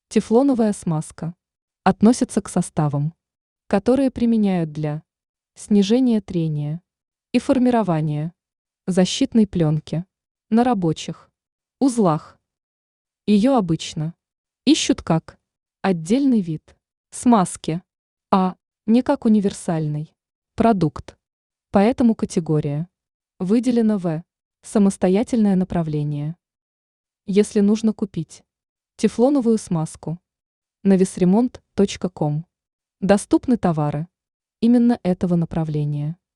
Тефлоновая смазка относится к составам, которые применяют для снижения трения и формирования защитной пленки на рабочих узлах. Ее обычно ищут как отдельный вид смазки, а не как универсальный продукт. Поэтому категория выделена в самостоятельное направление. Если нужно купить тефлоновую смазку, на весремонт.ком доступны товары именно этого направления.